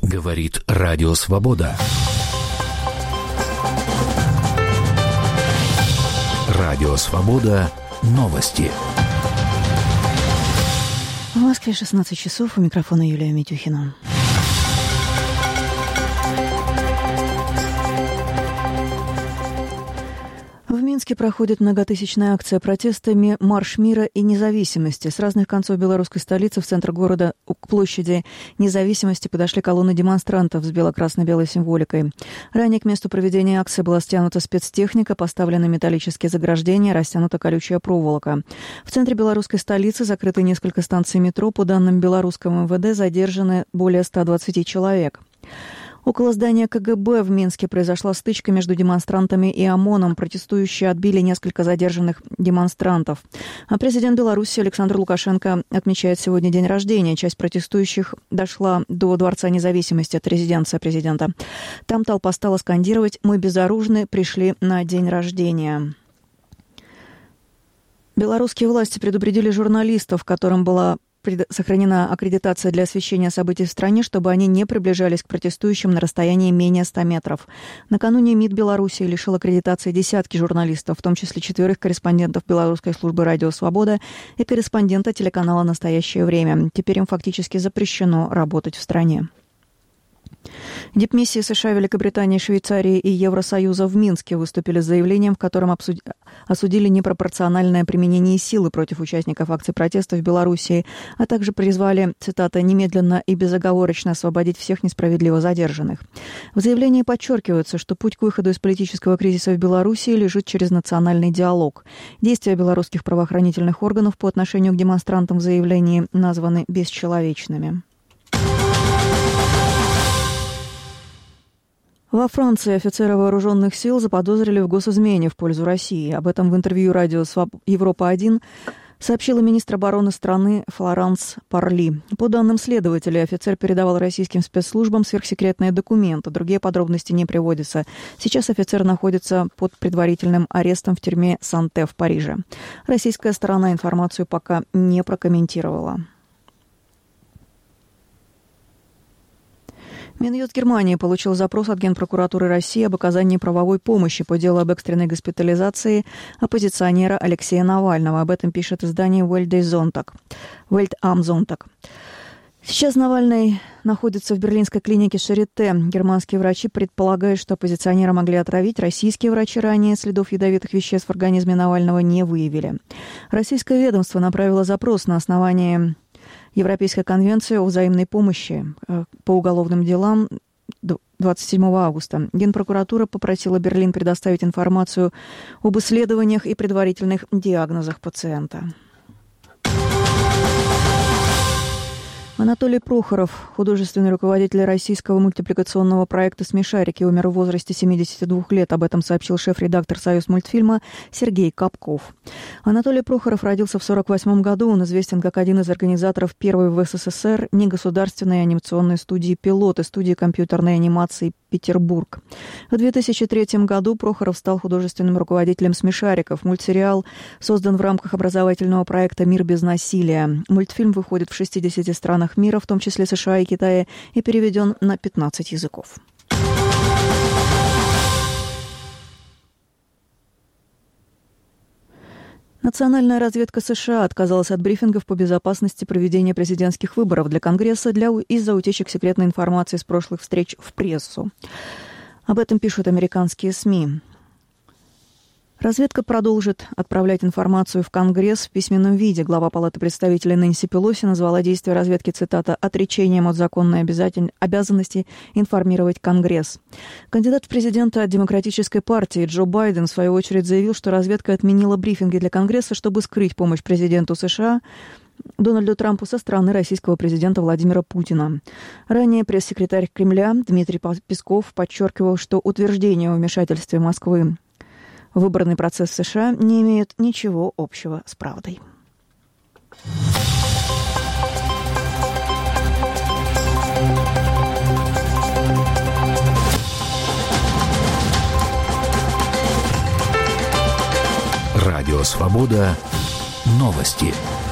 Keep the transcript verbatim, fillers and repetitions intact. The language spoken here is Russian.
Говорит Радио Свобода. Радио Свобода. Новости. В Москве шестнадцать часов. У микрофона Юлия Митюхина. В Минске проходит многотысячная акция протеста «Марш мира и независимости». С разных концов белорусской столицы в центр города к площади Независимости подошли колонны демонстрантов с бело-красно-белой символикой. Ранее к месту проведения акции была стянута спецтехника, поставлены металлические заграждения, растянута колючая проволока. В центре белорусской столицы закрыты несколько станций метро. По данным белорусского эм вэ дэ, задержаны более ста двадцати человек. Около здания ка гэ бэ в Минске произошла стычка между демонстрантами и ОМОНом. Протестующие отбили несколько задержанных демонстрантов. А президент Беларуси Александр Лукашенко отмечает сегодня день рождения. Часть протестующих дошла до Дворца Независимости, от резиденции президента. Там толпа стала скандировать «Мы безоружны, пришли на день рождения». Белорусские власти предупредили журналистов, которым была сохранена аккредитация для освещения событий в стране, чтобы они не приближались к протестующим на расстоянии менее ста метров. Накануне МИД Беларуси лишил аккредитации десятки журналистов, в том числе четверых корреспондентов белорусской службы «Радио Свобода» и корреспондента телеканала «Настоящее время». Теперь им фактически запрещено работать в стране. Дипмиссии США, Великобритании, Швейцарии и Евросоюза в Минске выступили с заявлением, в котором обсуд... осудили непропорциональное применение силы против участников акций протеста в Белоруссии, а также призвали, цитата, «немедленно и безоговорочно освободить всех несправедливо задержанных». В заявлении подчеркивается, что путь к выходу из политического кризиса в Белоруссии лежит через национальный диалог. Действия белорусских правоохранительных органов по отношению к демонстрантам в заявлении названы бесчеловечными. Во Франции офицера вооруженных сил заподозрили в госизмене в пользу России. Об этом в интервью радио Европа-один сообщила министр обороны страны Флоранс Парли. По данным следователей, офицер передавал российским спецслужбам сверхсекретные документы. Другие подробности не приводятся. Сейчас офицер находится под предварительным арестом в тюрьме Санте в Париже. Российская сторона информацию пока не прокомментировала. Минюст Германии получил запрос от Генпрокуратуры России об оказании правовой помощи по делу об экстренной госпитализации оппозиционера Алексея Навального. Об этом пишет издание Welt am Sonntag. Сейчас Навальный находится в берлинской клинике Шарите. Германские врачи предполагают, что оппозиционера могли отравить. Российские врачи ранее следов ядовитых веществ в организме Навального не выявили. Российское ведомство направило запрос на основании Европейской конвенции о взаимной помощи по уголовным делам двадцать седьмого августа. Генпрокуратура попросила Берлин предоставить информацию об исследованиях и предварительных диагнозах пациента. Анатолий Прохоров, художественный руководитель российского мультипликационного проекта «Смешарики», умер в возрасте семидесяти двух лет. Об этом сообщил шеф-редактор «Союзмультфильма» Сергей Капков. Анатолий Прохоров родился в сорок восьмом году. Он известен как один из организаторов первой в эс эс эс эр негосударственной анимационной студии «Пилот» и студии компьютерной анимации «Петербург». В две тысячи третьем году Прохоров стал художественным руководителем «Смешариков». Мультсериал создан в рамках образовательного проекта «Мир без насилия». Мультфильм выходит в шестидесяти странах мира, в том числе США и Китае, и переведен на пятнадцать языков. Национальная разведка США отказалась от брифингов по безопасности проведения президентских выборов для Конгресса для, из-за утечек секретной информации с прошлых встреч в прессу. Об этом пишут американские СМИ. Разведка продолжит отправлять информацию в Конгресс в письменном виде. Глава Палаты представителей Нэнси Пелоси назвала действия разведки, цитата, «отречением от законной обязанности информировать Конгресс». Кандидат в президенты от Демократической партии Джо Байден, в свою очередь, заявил, что разведка отменила брифинги для Конгресса, чтобы скрыть помощь президенту США Дональду Трампу со стороны российского президента Владимира Путина. Ранее пресс-секретарь Кремля Дмитрий Песков подчеркивал, что утверждение о вмешательстве Москвы выборный процесс в США не имеет ничего общего с правдой. Радио Свобода. Новости.